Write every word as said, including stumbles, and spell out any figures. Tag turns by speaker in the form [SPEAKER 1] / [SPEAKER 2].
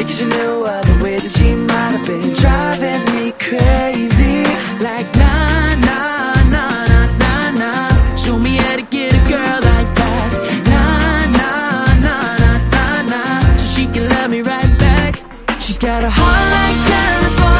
[SPEAKER 1] because you knew uh, the way that she might have been driving me crazy. Like nah, nah, nah, nah, nah, nah. Show me how to get a girl like that. Nah, nah, nah, nah, nah, nah. So she can love me right back. She's got a heart like California,